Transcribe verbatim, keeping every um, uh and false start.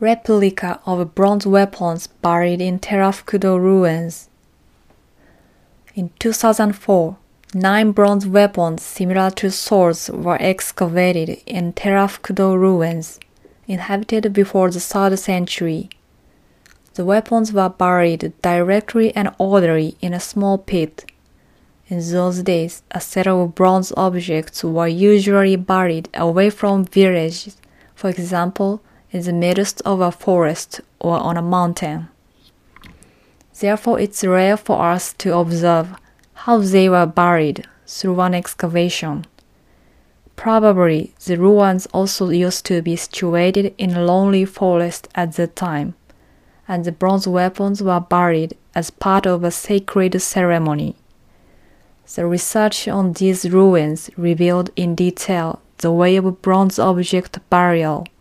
Replica of bronze weapons buried in Terafkudo ruins. In two thousand four, nine bronze weapons similar to swords were excavated in Terafkudo ruins, inhabited before the third century. The weapons were buried directly and orderly in a small pit. In those days, a set of bronze objects were usually buried away from villages, for example, in the midst of a forest or on a mountain. Therefore, it's rare for us to observe how they were buried through one excavation. Probably the ruins also used to be situated in a lonely forest at the time, and the bronze weapons were buried as part of a sacred ceremony. The research on these ruins revealed in detail the way of bronze object burial.